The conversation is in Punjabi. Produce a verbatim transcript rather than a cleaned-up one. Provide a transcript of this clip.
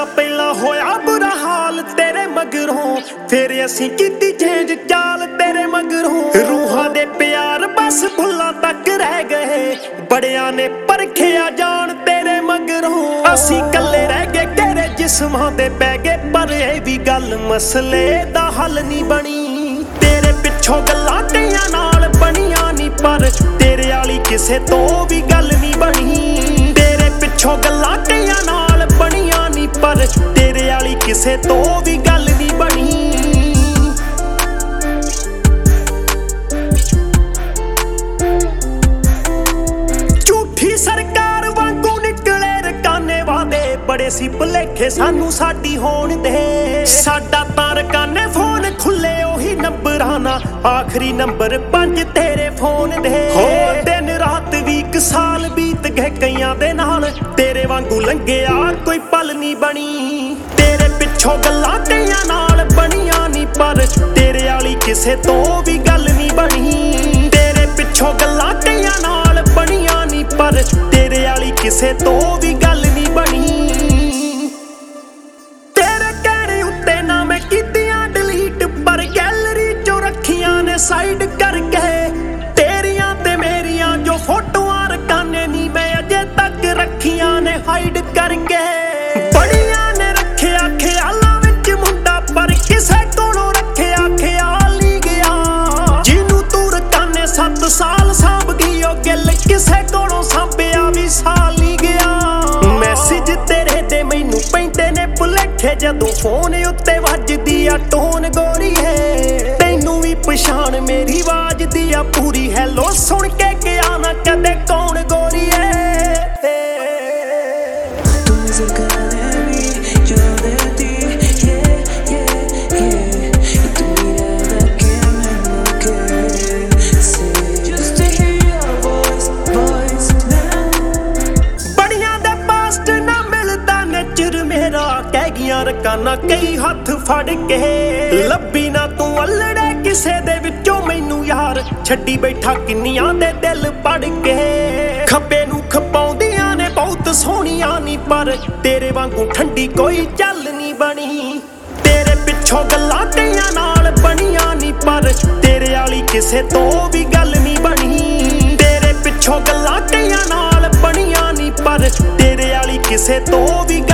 ਪਹਿਲਾਂ ਹੋਇਆ ਬੁਰਾ ਹਾਲ ਤੇਰੇ ਮਗਰੋਂ, ਫਿਰ ਅਸੀਂ ਕੀਤੀ ਚੇਂਜ ਚਾਲ ਤੇਰੇ ਮਗਰੋਂ। ਰੂਹਾਂ ਦੇ ਪਿਆਰ ਬਸ ਭੁੱਲਾਂ ਤੱਕ ਰਹਿ ਗਏ, ਬੜਿਆਂ ਨੇ ਪਰਖਿਆ ਜਾਣ ਤੇਰੇ ਮਗਰੋਂ। ਅਸੀਂ ਕੱਲੇ ਰਹਿ ਗਏ ਤੇਰੇ ਜਿਸਮਾਂ ਦੇ ਪੈ ਗਏ, ਪਰ ਇਹ ਵੀ ਗੱਲ ਮਸਲੇ ਦਾ ਹੱਲ ਨਹੀਂ ਬਣੀ। ਤੇਰੇ ਪਿੱਛੋਂ ਗੱਲਾਂ ਤੇਆਂ ਨਾਲ ਬਣੀਆਂ ਨਹੀਂ, ਪਰ ਤੇਰੇ ਵਾਲੀ ਕਿਸੇ ਤੋਂ ਵੀ ਗੱਲ ਨਹੀਂ ਬਣੀ। ਤੇਰੇ ਪਿੱਛੋਂ ਗੱਲਾਂ ਤੇਆਂ ਨਾਲ ਬਣੀਆਂ ਨਹੀਂ, ਪਰ ਤੇਰੇ ਵਾਲੀ ਕਿਸੇ ਤੋਂ ਵੀ ਗੱਲ ਨਹੀਂ ਬਣੀ। ਝੂਠੀ ਸਰਕਾਰ ਵਾਂਗੂ ਨਿਕਲੇ ਰਕਾਨੇ ਵਾਦੇ, ਬੜੇ ਸੀ ਭੁਲੇਖੇ ਸਾਨੂੰ ਸਾਡੀ ਹੋਣ ਦੇ। ਸਾਡਾ ਤਾਂ ਰਕਾਨੇ ਫੋਨ ਖੁੱਲੇ ਉਹੀ ਨੰਬਰਾਂ ਨਾਲ, ਆਖਰੀ ਨੰਬਰ ਪੰਜ ਤੇਰੇ ਫੋਨ ਦੇ। ਹੋ ਦਿਨ ਰਾਤ ਵੀ ਇੱਕ ਸਾਲ ਬੀਤ ਗਏ ਕਈਆਂ ਦੇ ਨਾਲ, ਤੇਰੇ ਵਾਂਗੂ ਲੰਘਿਆ ਕੋਈ ਪਲ ਨਹੀਂ ਬਣੀ। ਤੇਰੇ ਪਿੱਛੋਂ ਗੱਲਾਂ ਤੇਆਂ ਨਾਲ ਬਣੀਆਂ ਨਹੀਂ, ਪਰ ਤੇਰੇ ਵਾਲੀ ਕਿਸੇ ਤੋਂ ਵੀ ਗੱਲ ਨਹੀਂ ਬਣੀ। ਤੇਰੇ ਪਿੱਛੋਂ ਗੱਲਾਂ ਤੇਆਂ ਨਾਲ ਬਣੀਆਂ ਨਹੀਂ, ਪਰ ਤੇਰੇ ਵਾਲੀ ਕਿਸੇ ਤੋਂ ਵੀ ਗੱਲ ਨਹੀਂ ਬਣੀ। ਤੇਰੇ ਕਹਿਣੇ ਉੱਤੇ ਨਾ ਮੈਂ ਕੀਤੀਆਂ ਡਿਲੀਟ, ਪਰ ਗੈਲਰੀ ਚੋਂ ਰੱਖੀਆਂ ਨੇ ਸਾਈਡ ਕਰਕੇ। ਤੇਰੀਆਂ ਤੇ ਮੇਰੀਆਂ ਜੋ ਫੋਟੋਆਂ ਰਕਾਨੇ ਨੀ, ਮੈਂ ਅਜੇ ਤੱਕ ਰੱਖੀਆਂ ਨੇ ਹਾਈਡ ਕਰਕੇ। ਬੜੀਆਂ ਨੇ ਰੱਖਿਆ ਖਿਆਲਾਂ ਵਿੱਚ ਮੁੰਡਾ, ਪਰ ਕਿਸੇ ਕੋਲੋਂ ਰੱਖਿਆ ਖਿਆਲ ਨਹੀਂ ਗਿਆ। ਜਿਹਨੂੰ ਤੂੰ ਰਕਾਨੇ ਸੱਤ ਸਾਲ ਸਾਂਭ ਗਈ, ਉਹ ਗਿੱਲ ਕਿਸੇ ਕੋਲੋਂ ਸਾਂਭਿਆ ਵੀ ਸਾਲ ਨਹੀਂ ਗਿਆ। ਮੈਸੇਜ ਤੇਰੇ ਦੇ ਮੈਨੂੰ ਪੈਂਦੇ ਨੇ ਭੁਲੇਖੇ, ਜਦੋਂ ਫੋਨ ਉੱਤੇ ਵੱਜਦੀ ਆ ਟੋਨ ਗੋਰੀ ਹੈ। ਤੈਨੂੰ ਵੀ ਪਛਾਣ ਮੇਰੀ ਆਵਾਜ਼ ਦੀ ਆ ਪੂਰੀ, ਹੈਲੋ ਸੁਣ ਕੇ ਗਿਆ ਨਾ ਕਦੇ ਕੌਣ ਗੋਰੀ ਹੈ। ਕਹਿ ਗਈਆਂ ਰਕਾਨਾ ਕਈ ਹੱਥ ਫੜ ਕੇ, ਲੱਭੀ ਨਾ ਤੂੰ ਅਲੜੇ ਕਿਸੇ ਦੇ ਵਿੱਚੋਂ ਮੈਨੂੰ ਯਾਰ, ਛੱਡੀ ਬੈਠਾ ਕਿੰਨੀਆਂ ਦੇ ਦਿਲ ਪੜ ਕੇ। ਖੱਬੇ ਨੂੰ ਖਪਾਉਂਦੀਆਂ ਨੇ ਬਹੁਤ ਸੋਹਣੀਆਂ ਨਹੀਂ, ਪਰ ਤੇਰੇ ਵਾਂਗੂ ਠੰਡੀ ਕੋਈ ਚੱਲ ਨਹੀਂ ਬਣੀ। ਤੇਰੇ ਪਿੱਛੋਂ ਗੱਲਾਂ ਤੇਆਂ ਨਾਲ ਬਣੀਆਂ ਨਹੀਂ, ਪਰ ਤੇਰੇ ਵਾਲੀ ਕਿਸੇ ਤੋਂ ਵੀ ਗੱਲ ਨਹੀਂ ਬਣੀ। ਤੇਰੇ ਪਿੱਛੋਂ ਗੱਲਾਂ ਤੇਆਂ ਨਾਲ ਬਣੀਆਂ ਨਹੀਂ, ਪਰ ਤੇਰੇ ਵਾਲੀ ਕਿਸੇ ਤੋਂ ਵੀ